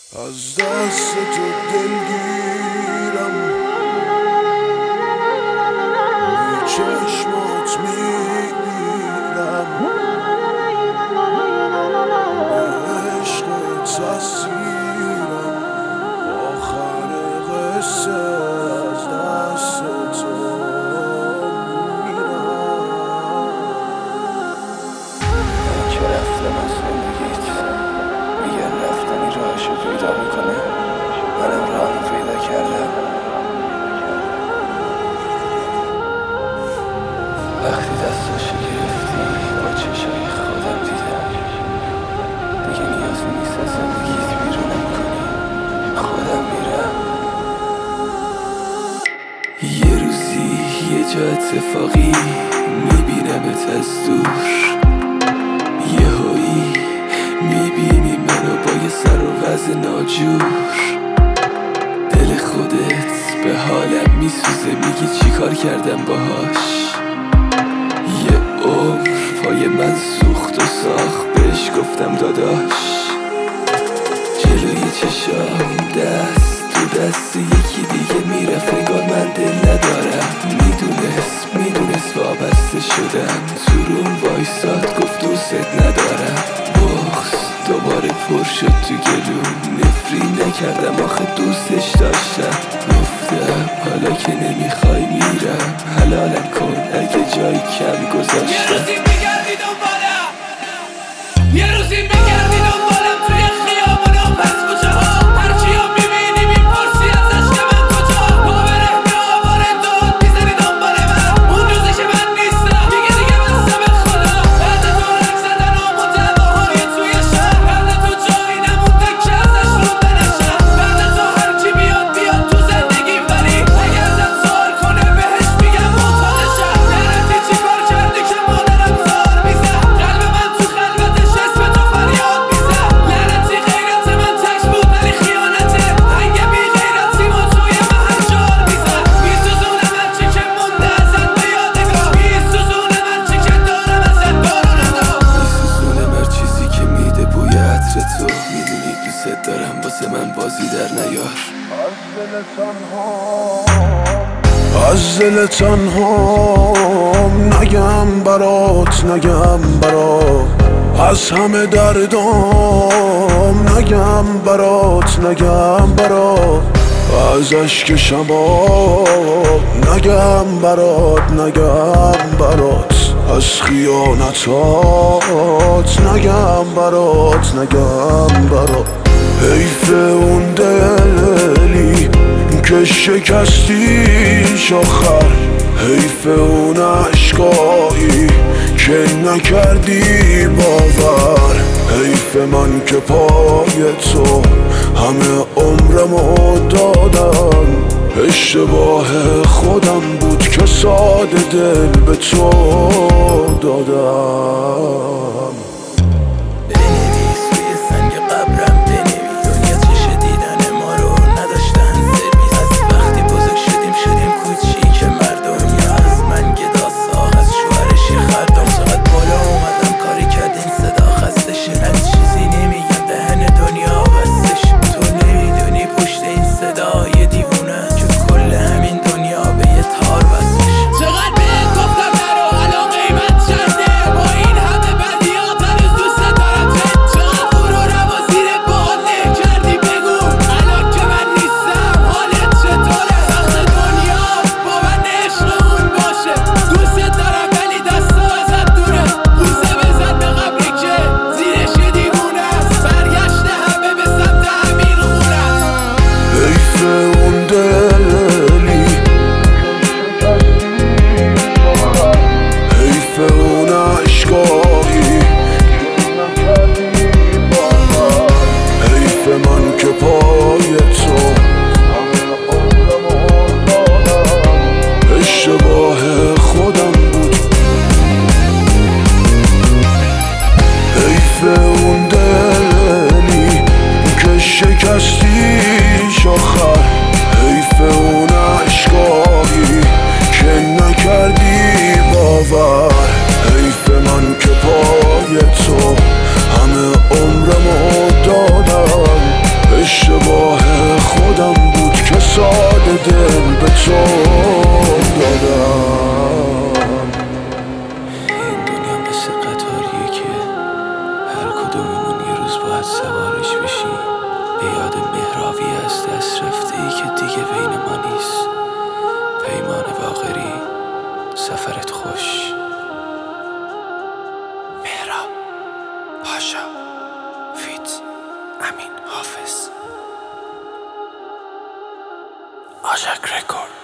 از دست تو دلگیرم، روی چشمات میمیرم، به عشقت اسیرم، آخر قصه از دست تو میرم. من که رفتم از زندگیت، میگن رفتنی راهشو پیدا میکنه، منم راهمو پیدا کردم. وقتی دستاشو گرفتی با چشای خودم دیدم، دیگه نیازی نیست از زندگیت بیرونم کنی، خودم میرم. یه روزی یه جا اتفاقی میبینمت از دور، یهویی میبینی منو با یه سر و وضع ناجور. دل خودت به حالم میسوزه، میگی چی کار کردم باهاش. یه عمر پای من سوخت و ساخت، بهش گفتم داداش. جلوی چشام دست تو دست یکی دیگه میرفت، انگار من دل ندارم. میدونست وابسته شدم، تو روم وایساد گفت دوست ندارم. بغض دوباره پر شد تو گلوم، نفرین نکردم آخه دوستش داشتم. گفتم حالا که نمیخوای میرم، حلالم کن اگه جایی کم گذاشتم. یه روزی میگردی دنبالم، یه روزی میگردی دنبالم توی خیابون و پس کوچه ها. هرچی ها میبینی میپرسی ازش که من کجا. باوره میآواره داد میزنی دنبال من، اون روزی که من نیستم دیگه بسته به خدا. بعد تو رنگ زدن و دعواهای توی شهر، بعد تو جایی نمونده که ازش رونده نشم. بعد تو هرچی بیاد تو زندگیم، ولی اگه ازت سوال کنه بهش میگم معتادشم. لعنتی چی کار کردی که مادرم زار میزد، قلب من تو خلوتش اسم تو فریاد میزد. لعنتی غیرت من تک بود ولی خیانته، هنگ بی غیرتی ما توی محل جار میزد. میسوزونه من چی که مونده ازت به یادگار، میسوزونه من چی که دارم ازت بارونم. میسوزونه هر چیزی که میده بوی عطر تو، میدونی دوست دارم واسه من بازی در نیار. از دل تنهام نگم برات، نگم برات. از همه دردام نگم برات، نگم برات. از اشک شباب نگم برات، نگم برات. از خیانتات نگم برات، نگم برات. حیف اون دلی که شکستیش آخر، حیف اون عشقایی که نکردی باور. حیف من که پای تو همه عمرمو دادم، اشتباه خودم بود که ساده دل به تو دادم. بنویس روی سنگ قبرم، بنویس دنیا چش دیدن ما رو نداشتن سرویس. از وقتی بزرگ شدیم کوچیک مردم، یا از من گدا ساخت از شوهرش یه خردم. چقدر بالا اومدم کاری کردیم صدا خستشه، از چیزی نمیگم دهن دنیا بستش. تو نمیدونی پشت این صدای دیوونه که کل همین دنیا به یه تار بستش. چقدر بهت گفتم نرو، الان قیمت چنده با این همه بدیات. بین ما نیست. پیمان باقری، سفرت خوش. مهراب پاشا فیت امین حافظ. آژاک رکورد.